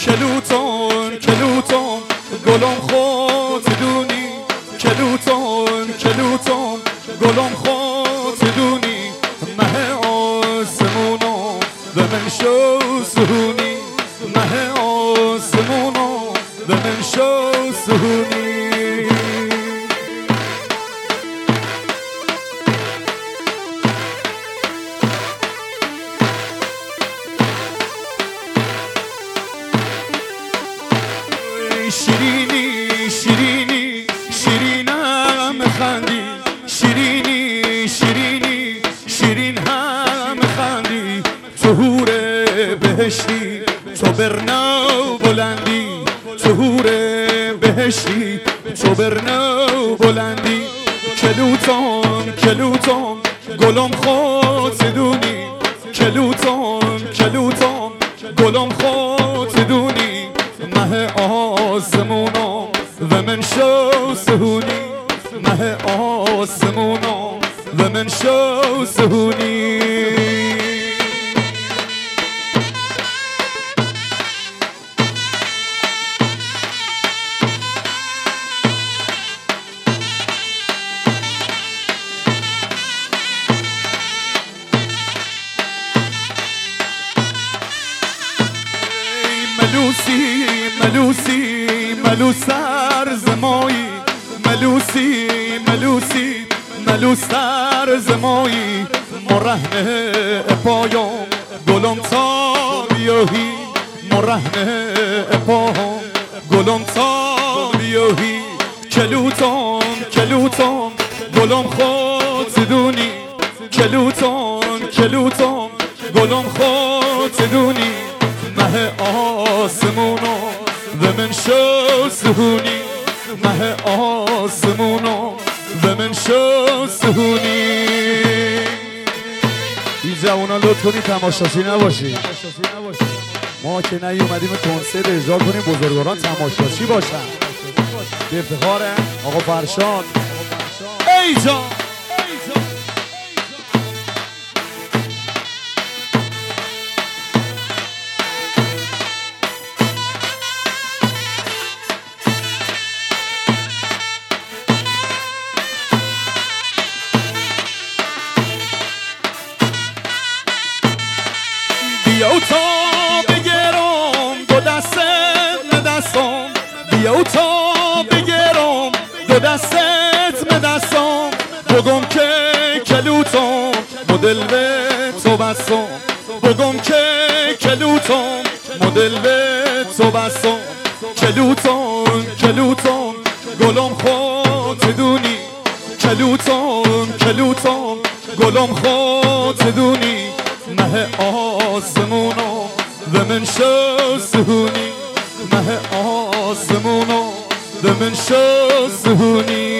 کلوتون کلوتون گلم خود دونی کلوتون کلوتون گلم خود دونی مه آسمونو به من شو سهونی مه آسمونو به من شو سهونی شیرینی شیرینی شیرینم خندی شیرینی شیرینی شیرین هم خندی تو هور بهشتی تو برنو بلندی تو هور بهشتی تو برنو بلندی کلوتون کلوتون گلم خود دونی کلوتون کلوتون گلم خود دونی مه آسمونو و من شو سهونی مه آسمونو و من شو سهونی ملوسی ملوسی ملوسر زمایی ملوسی ملوسی ملوسر زمایی مرهنه پایام گلم تا بیاهی مرهنه پاهم گلم تا بیاهی کلوتون کلوتون گلم خود دونی کلوتون کلوتون گلم خود دونی مه آسمونو و من شو سهونی مه آسمونو و من شو سهونی این جوونا لطف کنی تماشاچی نباشی ما که نیومدیم کنسرت اجرا کنیم بزرگواران تماشاچی باشن به افتخار آقا فرشاد ای جان بیا تا بگیرم دو دستت دستم بیا تا بگیرم دو دستت دستم بگم که کلوتم مدل به تو بستم بگم که کلوتم مدل به تو بستم کلوتم کلوتم گلم خود دونی کلوتم کلوتم گلم خود دونی مه آسمونو و من شو سهونی مه آسمونو و من شو سهونی